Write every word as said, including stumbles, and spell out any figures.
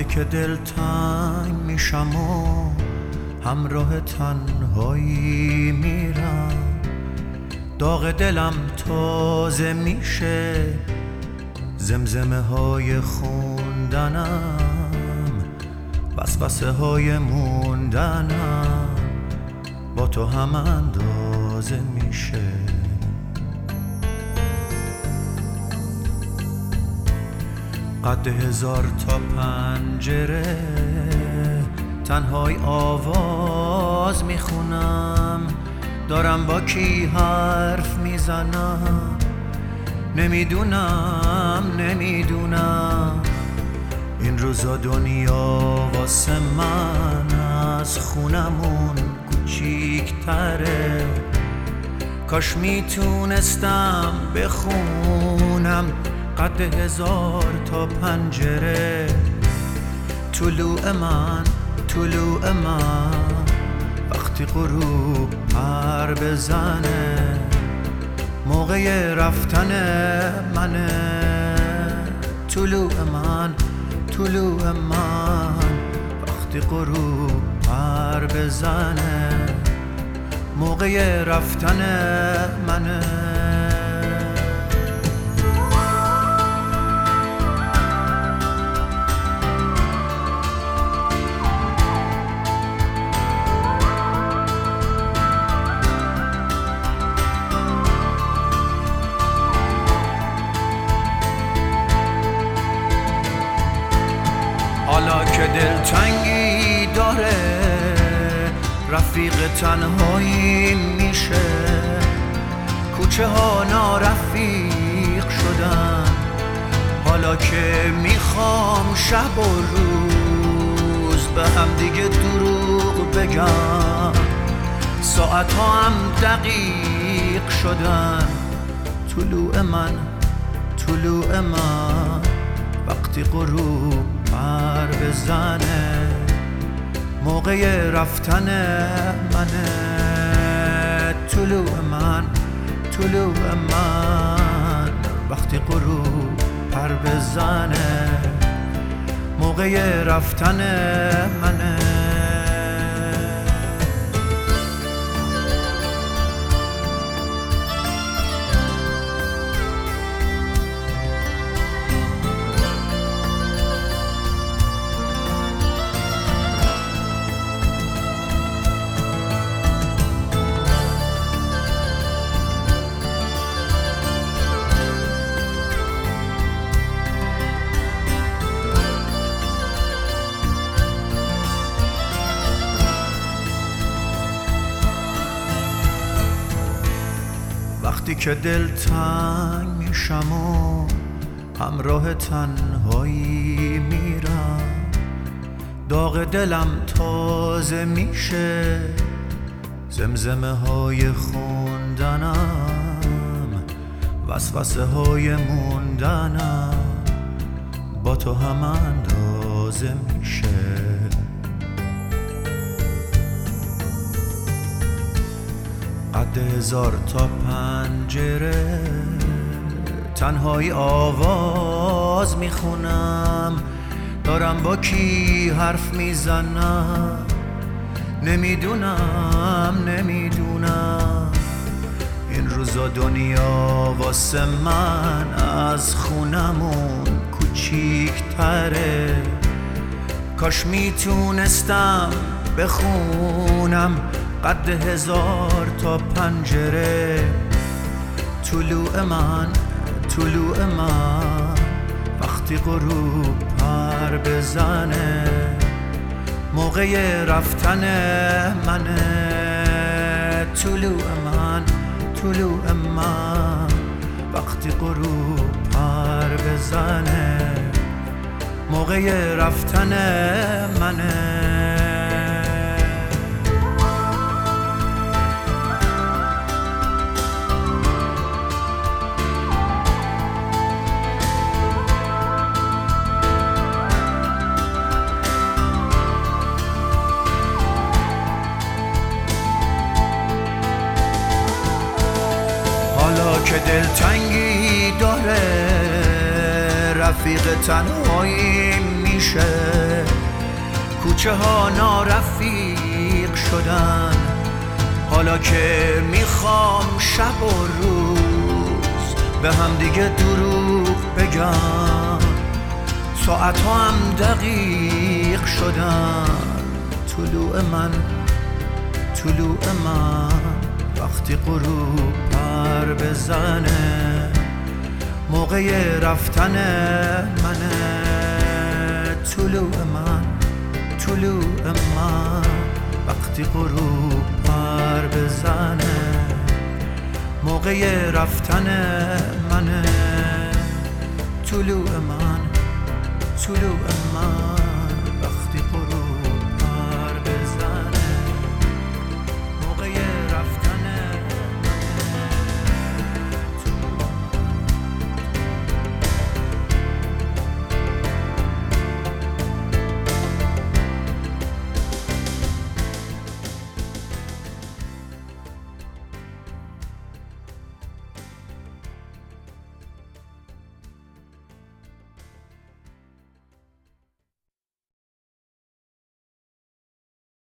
که دلتنگ میشم و همراه تنهایی میرم، داغ دلم تازه میشه، زمزمه های خوندنم، وسوسه های موندنم با تو هم اندازه میشه. قد هزار تا پنجره تنهای آواز میخونم، دارم با کی حرف میزنم، نمیدونم نمیدونم این روزا دنیا واسه من از خونمون کوچیک تره. کاش میتونستم بخونم قد هزار تا پنجره، طلوع من طلوع من وقتی غروب پر بزنه، موقع رفتن منه. طلوع من طلوع من وقتی غروب پر بزنه، موقع رفتن منه. حالا که دلتنگی داره رفیق تنهایی میشه، کوچه ها نارفیق شدن، حالا که میخوام شب و روز به هم دیگه دروغ بگم، ساعت ها هم دقیق شدن. طلوع من طلوع من وقتی غروب پر بزنه، موقع رفتن منه. طلوع من طلوع من وقتی غروب پر بزنه، موقع رفتن منه. وقتی که دلتنگ میشم و همراه تنهایی میرم، داغ دلم تازه میشه، زمزمه های خوندنم، وسوسه های موندنم با تو هم اندازه میشه. قد هزار تا پنجره تنهایی آواز میخونم، دارم با کی حرف میزنم، نمیدونم نمیدونم این روزا دنیا واسه من از خونمون کوچیک تره. کاش میتونستم بخونم قد هزار تا پنجره، طلوع من طلوع من وقتی غروب پر بزنه، موقع رفتن منه. طلوع من طلوع من وقتی غروب پر بزنه، موقع رفتن منه. که دلتنگی داره رفیق تنهایی میشه، کوچه ها نارفیق شدن. حالا که میخوام شب و روز به هم دیگه دروغ بگم، ساعت ها هم دقیق شدن. طلوع من طلوع من وقتی غروب پر بزنه، موقع رفتن منه. طلوع من طلوع من وقتی غروب پر بزنه، موقع رفتن منه. طلوع من طلوع من